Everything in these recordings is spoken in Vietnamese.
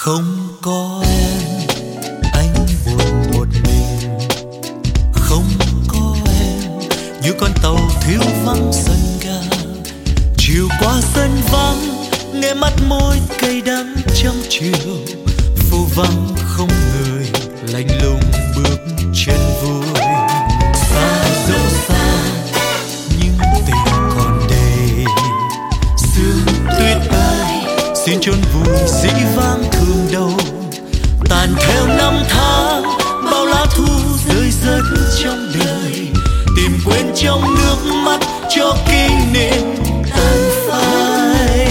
Không có em, anh buồn một mình. Không có em, như con tàu thiếu vắng sân ga. Chiều qua sân vắng, nghe mắt môi cay đắng trong chiều. Phố vắng không người, lạnh lùng bước chân vui. Xa dẫu xa, nhưng tình còn đây. Sương tuyết ơi, xin chôn vùi dĩ vãng thương đau. Tàn theo năm tháng, bao lá thu rơi rớt trong đời. Tìm quên trong nước mắt cho kỷ niệm tàn phai.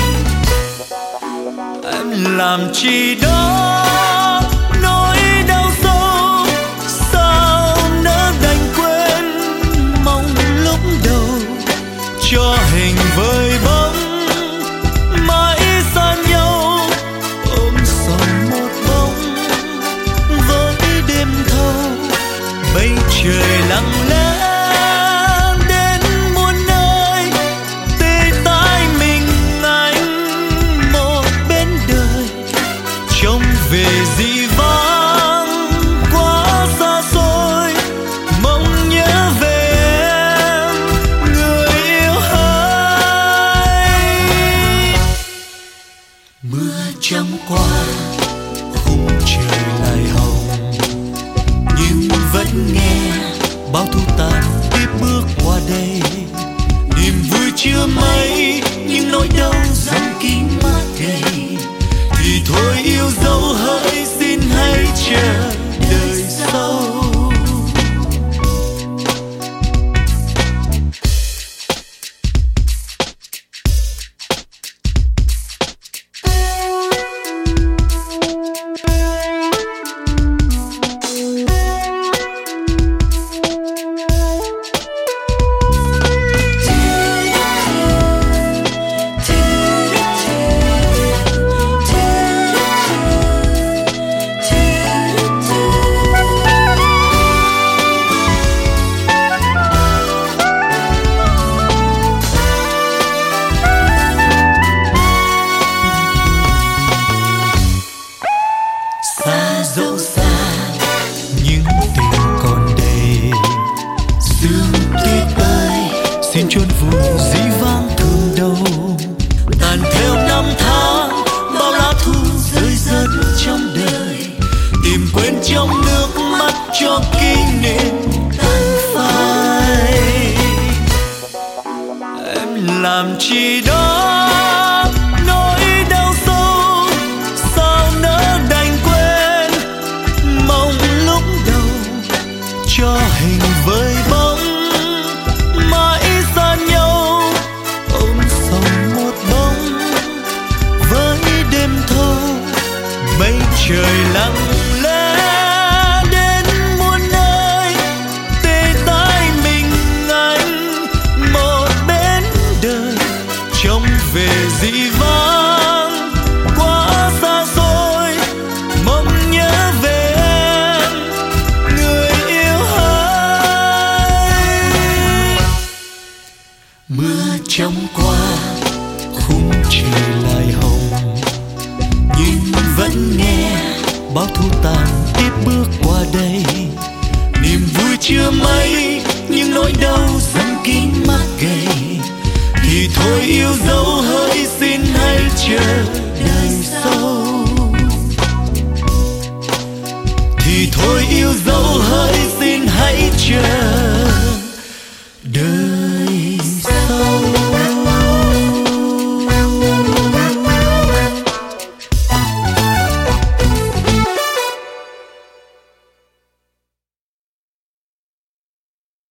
Em làm chi đó nỗi đau sâu, sao nỡ đành quên mong lúc đầu. Cho hình vơi bóng mãi xa nhau, ôm sòn một bóng với đêm thâu. Mây trời lặng lẽ đến muôn nơi, tê tái mình anh một bên đời. Trông về dĩ vãng quá xa xôi, mong nhớ về em người yêu hỡi. Mưa trắng qua khung trời lại hồng, nhưng vẫn nghe bao thu tàn tiếp bước qua đây. Niềm vui chưa mấy, nhưng nỗi đau giăng kín mắt gầy. Thì thôi yêu dấu hỡi, xin hãy chờ đời sau. Xa dẫu xa, nhưng tình còn đây. Sương tuyết ơi, xin chôn vùi dĩ vãng thương đau. Tàn theo năm tháng, bao lá thu rơi rớt trong đời. Tìm quên trong nước mắt cho kỷ niệm tàn phai. Em làm chi đó nỗi đau sâu, sao nỡ đành quên mong lúc đầu. Cho hình với bóng mãi xa nhau, ôm sòng một bóng với đêm thâu. Mây trời lặng lẽ đến muôn nơi, tê tái mình anh một bên đời. Trông về dĩ vãng quá xa xôi, mong nhớ về em người yêu hỡi. Mưa trong qua khung trời lại hồng, nhưng vẫn nghe bao thu tàn tiếp bước qua đây. Niềm vui chưa mấy, nhưng nỗi đau giăng kín mắt gầy. Thì thôi yêu dấu hỡi, xin hãy chờ đời sau. Thì thôi yêu dấu hỡi, xin hãy chờ đời